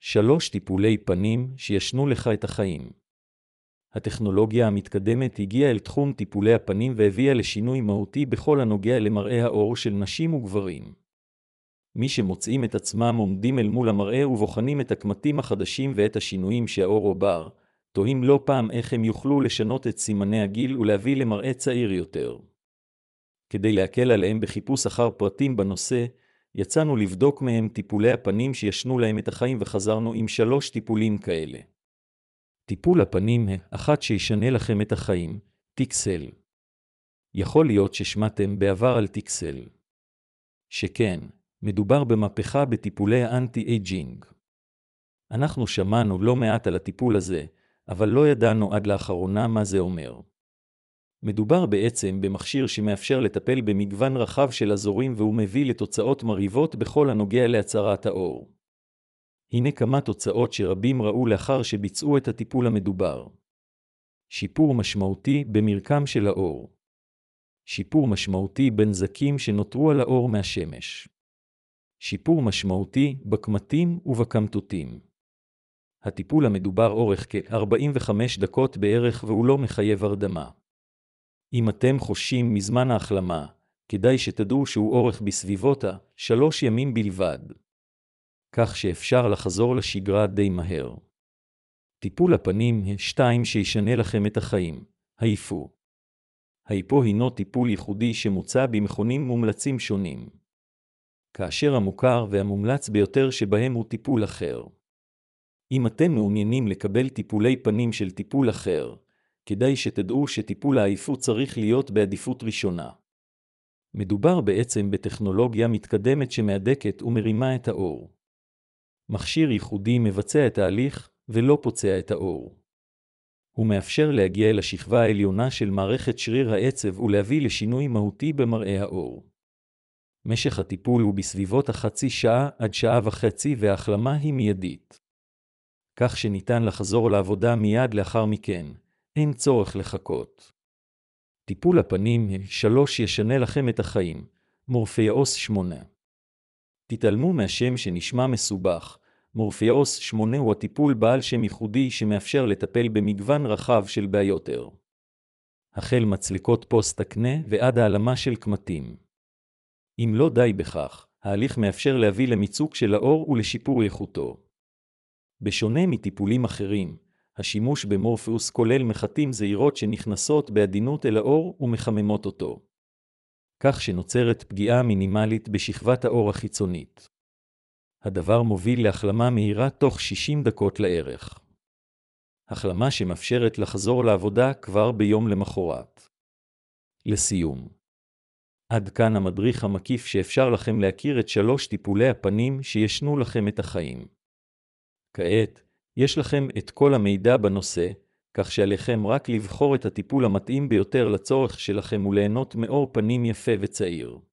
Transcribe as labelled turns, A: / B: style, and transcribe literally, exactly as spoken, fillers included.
A: שלוש טיפולי פנים שישנו לך את החיים. הטכנולוגיה המתקדמת הגיעה אל תחום טיפולי הפנים והביאה לשינוי מהותי בכל הנוגע למראה העור של נשים וגברים. מי שמוצאים את עצמם עומדים אל מול המראה ובוחנים את הקמטים החדשים ואת השינויים שהאור עובר, תוהים לא פעם איך הם יוכלו לשנות את סימני הגיל ולהביא למראה צעיר יותר. כדי להקל עליהם בחיפוש אחר פרטים בנושא, יצאנו לבדוק מהם טיפולי הפנים שישנו להם את החיים וחזרנו עם שלוש טיפולים כאלה. טיפול הפנים אחד שישנה לכם את החיים, טיקסל. יכול להיות ששמעתם בעבר על טיקסל. שכן, מדובר במהפכה בטיפולי האנטי-אייג'ינג. אנחנו שמענו לא מעט על הטיפול הזה, אבל לא ידענו עד לאחרונה מה זה אומר. מדובר בעצם במכשיר שמאפשר לטפל במגוון רחב של אזורים והוא מביא לתוצאות מרהיבות בכל הנוגע להצהרת האור. הנה כמה תוצאות שרבים ראו לאחר שביצעו את הטיפול המדובר. שיפור משמעותי במרקם של האור. שיפור משמעותי בנזקים שנותרו על האור מהשמש. שיפור משמעותי בקמטים ובקמטוטים. הטיפול המדובר אורך כ-ארבעים וחמש דקות בערך והוא לא מחייב הרדמה. אם אתם חושים מזמן ההחלמה, כדאי שתדעו שהוא אורך בסביבות שלוש ימים בלבד. כך שאפשר לחזור לשגרה די מהר. טיפול הפנים שתיים שישנה לכם את החיים, היפו. היפו הינו טיפול ייחודי שמוצע במכונים מומלצים שונים. כאשר המוכר והמומלץ ביותר שבהם הוא טיפול אחר. אם אתם מעוניינים לקבל טיפולי פנים של טיפול אחר, כדאי שתדעו שטיפול ההיפו צריך להיות בעדיפות ראשונה. מדובר בעצם בטכנולוגיה מתקדמת שמהדקת ומרימה את האור. מכשיר ייחודי מבצע את ההליך ולא פוצע את האור. הוא מאפשר להגיע אל השכבה העליונה של מערכת שריר העצב ולהביא לשינוי מהותי במראה האור. משך הטיפול הוא בסביבות החצי שעה עד שעה וחצי וההחלמה היא מיידית. כך שניתן לחזור לעבודה מיד לאחר מכן, אין צורך לחכות. טיפול הפנים שלוש ישנה לכם את החיים, מורפיאוס שמונה. תתעלמו מהשם שנשמע מסובך, מורפיאוס שמונה הוא הטיפול בעל שם ייחודי שמאפשר לטפל במגוון רחב של בעיות עור. החל מצליקות פוסט הקנה ועד העלמה של קמטים. אם לא די בכך, ההליך מאפשר להביא למיצוק של האור ולשיפור איכותו. בשונה מטיפולים אחרים, השימוש במורפיאוס כולל מחטים זעירות שנכנסות בעדינות אל האור ומחממות אותו. כך שנוצרת פגיעה מינימלית בשכבת האור החיצונית. הדבר מוביל להחלמה מהירה תוך שישים דקות לערך. החלמה שמאפשרת לחזור לעבודה כבר ביום למחרת. לסיום. עד כאן המדריך המקיף שאפשר לכם להכיר את שלוש טיפולי הפנים שישנו לכם את החיים. כעת, יש לכם את כל המידע בנושא, כך שעליכם רק לבחור את הטיפול המתאים ביותר לצורך שלכם וליהנות מאור פנים יפה וצעיר.